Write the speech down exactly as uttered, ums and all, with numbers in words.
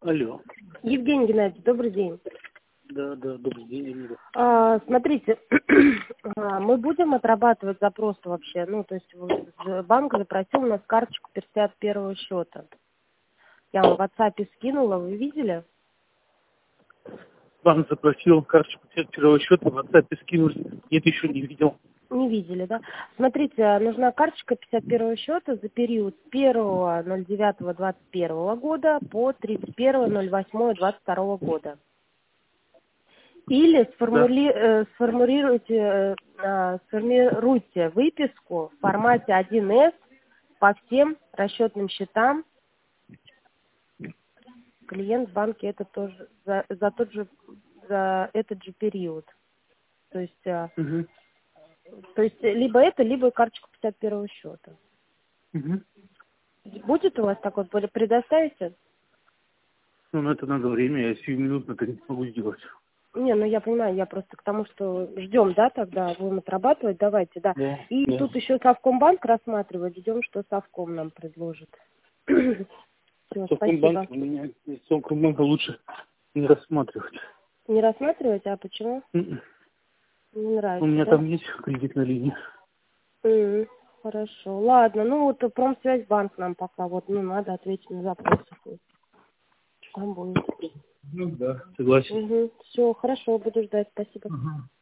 Алло. Евгений Геннадьевич, добрый день. Да, да, добрый день, Эмилия. А, смотрите, а, мы будем отрабатывать запрос вообще, ну, то есть вот, банк запросил у нас карточку пятьдесят первого счета. Я вам в WhatsApp скинула, вы видели? Банк запросил карточку пятьдесят первого счета, в WhatsApp скинули. Нет, еще не видел. Не видели, да? Смотрите, нужна карточка пятьдесят первого счета за период с первого ноль девятого двадцать первого года по тридцать первого ноль восьмого двадцать второго года. Или Да. сформули... э, сформулируйте, э, а, сформируйте выписку в формате один эс по всем расчетным счетам. Клиент в банке это тоже за, за тот же за этот же период. То есть, а, Угу. то есть либо это, либо карточку пятьдесят первого счета. Угу. Будет у вас такой, предоставите? Ну, на это надо время, я сиюминутно это не смогу сделать. Не, ну я понимаю, я просто к тому, что ждем, да, тогда будем отрабатывать, давайте, да. Да, И да. тут еще Совкомбанк рассматривать, ждем, что Совком нам предложит. Все, Совкомбанк спасибо. у меня, Совкомбанка лучше не рассматривать. Не рассматривать, а почему? М-м. Не У нравится, меня да? там есть кредитная линия. М, Хорошо, ладно, ну вот Промсвязьбанк нам пока, вот, ну, надо ответить на запросы. Там будет. Ну да, согласен. Угу. Все, хорошо, буду ждать, спасибо. Ага.